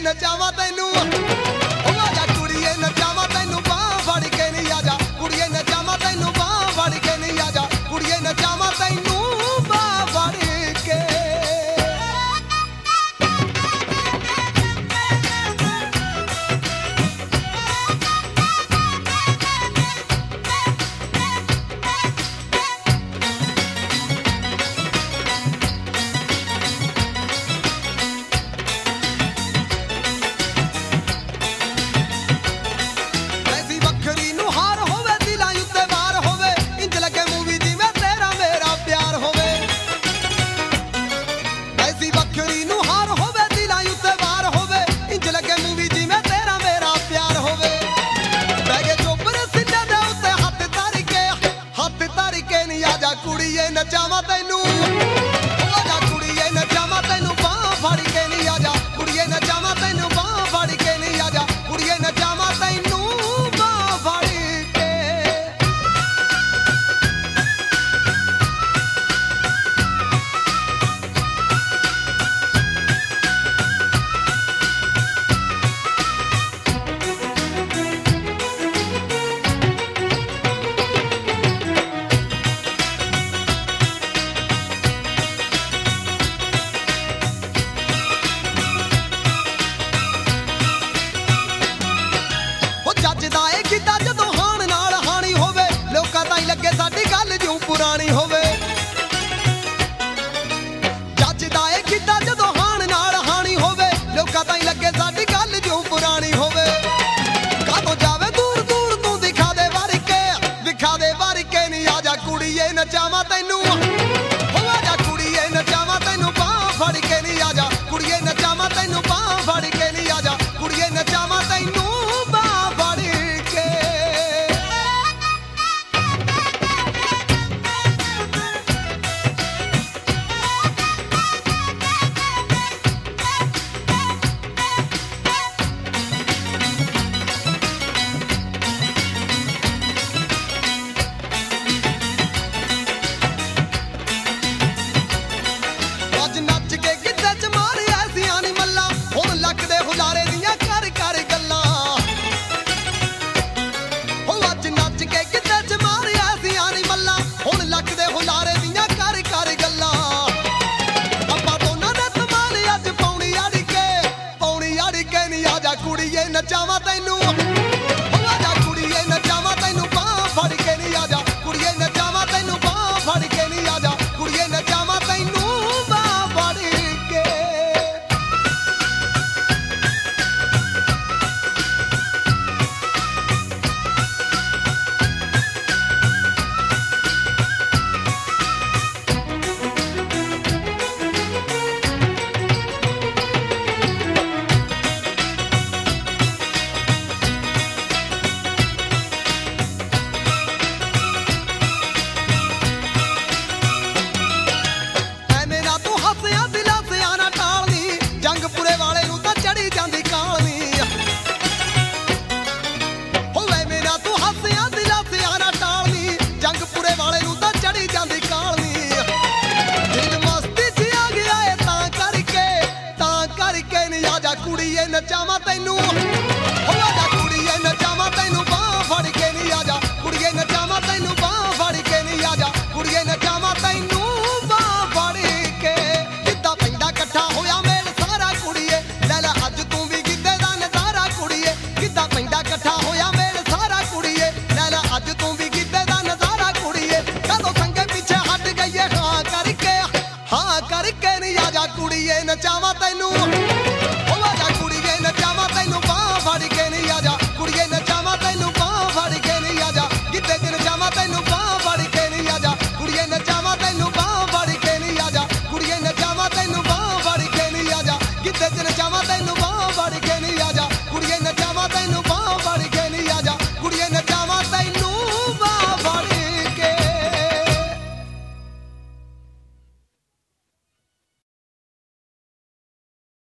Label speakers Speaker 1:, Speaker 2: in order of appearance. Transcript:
Speaker 1: ਨਚਾਵਾਂ ਤੈਨੂੰ ਓ ਆਜਾ ਕੁੜੀਏ ਨਚਾਵਾਂ ਤੈਨੂੰ ਬਾਂਹ ਫੜ ਕੇ ਨੀ ਆਜਾ ਕੁੜੀਏ ਨਚਾਵਾਂ ਤੈਨੂੰ ਬਾਂਹ ਫੜ ਕੇ ਨੀ ਆਜਾ ਕੁੜੀਏ ਨਚਾਵਾਂ ਤੈਨੂੰ ਬਾਂਹ ਫੜ ਕੇ ਕੁੜੀਏ ਨਚਾਵਾਂ ਤੈਨੂੰ ਓ ਆਜਾ ਕੁੜੀਏ ਨਚਾਵਾਂ ਤੈਨੂੰ ਬਾਂਹ ਫੜ ਕੇ ਨੀ ਆਜਾ ਕੁੜੀਏ ਨਚਾਵਾਂ ਤੈਨੂੰ ਬਾਂਹ ਫੜ ਕੇ ਨੀ ਆਜਾ ਕੁੜੀਏ ਨਚਾਵਾਂ ਤੈਨੂੰ ਬਾਂਹ ਫੜ ਕੇ ਜਦੋਂ ਹਾਣ ਨਾਲ ਹਾਣੀ ਹੋਵੇ ਲੋਕਾਂ ਤਾਂ ਹੀ ਲੱਗੇ ਸਾਡੀ ਗੱਲ ਜਿਉਂ ਪੁਰਾਣੀ ਹੋਵੇ ਜੱਜਦਾ ਏ ਕੀਤਾ ਜਦੋਂ ਹਾਣ ਨਾਲ ਹਾਣੀ ਹੋਵੇ ਲੋਕਾਂ ਤਾਂ ਹੀ ਲੱਗੇ ਸਾਡੀ ਗੱਲ ਜਿਉਂ ਪੁਰਾਣੀ ਹੋਵੇ ਕਾਹਤੋਂ ਜਾਵੇ ਦੂਰ ਦੂਰ ਤੂੰ ਦਿਖਾ ਦੇ ਵਰ ਕੇ ਨੀ ਆਜਾ ਕੁੜੀਏ ਨਚਾਵਾਂ ਤੈਨੂੰ ਓ ਆਜਾ ਕੁੜੀਏ ਨਚਾਵਾਂ ਤੈਨੂੰ ਬਾਂਹ ਫੜ ਕੇ ਨੀ ਆਜਾ ਕੁੜੀਏ ਨਚਾਵਾਂ ਤੈਨੂੰ ਬਾਂਹ ਫੜ ਕੇ ਨੀ ਆਜਾ ਕੁੜੀਏ ਨਚਾਵਾਂ ਤੈਨੂੰ ਕੁੜੀਏ ਨਚਾਵਾਂ ਤੈਨੂੰ ਓ ਆਜਾ ਕੁੜੀਏ ਨਚਾਵਾਂ ਤੈਨੂੰ ਬਾਂਹ ਫੜ ਕੇ ਨੀ ਆਜਾ ਕੁੜੀਏ ਨਚਾਵਾਂ ਤੈਨੂੰ ਬਾਂਹ ਫੜ ਕੇ ਨੀ ਆਜਾ ਕੁੜੀਏ ਨਚਾਵਾਂ ਤੈਨੂੰ ਬਾਂਹ ਫੜ ਕੇ ਕੁੜੀਏ ਨਚਾਵਾਂ ਤੈਨੂੰ ਓ ਆਜਾ ਕੁੜੀਏ ਨਚਾਵਾਂ ਤੈਨੂੰ ਬਾਂਹ ਫੜ ਕੇ ਨੀ ਆਜਾ ਕੁੜੀਏ ਨਚਾਵਾਂ ਤੈਨੂੰ ਬਾਂਹ ਫੜ ਕੇ ਨੀ ਆਜਾ ਕੁੜੀਏ ਨਚਾਵਾਂ ਤੈਨੂੰ ਬਾਂਹ ਫੜ ਕੇ ਕਿੱਦਾਂ ਪੈਂਦਾ ਇਕੱਠਾ ਹੋਇਆ ਮੇਲ ਸਾਰਾ ਕੁੜੀਏ ਲੈ ਲੈ ਅੱਜ ਤੂੰ ਵੀ ਗਿੱਧੇ ਦਾ ਨਜ਼ਾਰਾ ਕੁੜੀਏ ਕਿੱਦਾਂ ਪੈਂਦਾ ਇਕੱਠਾ ਹੋਇਆ ਮੇਲ ਸਾਰਾ ਕੁੜੀਏ ਲੈ ਲੈ ਅੱਜ ਤੂੰ ਵੀ ਗਿੱਧੇ ਦਾ ਨਜ਼ਾਰਾ ਕੁੜੀਏ ਕਦੋਂ ਸੰਗੇ ਪਿੱਛੇ ਹਟ ਗਈਏ ਹਾਂ ਕਰਕੇ ਨੀ ਆਜਾ ਕੁੜੀਏ ਨਚਾਵਾਂ ਤੈਨੂੰ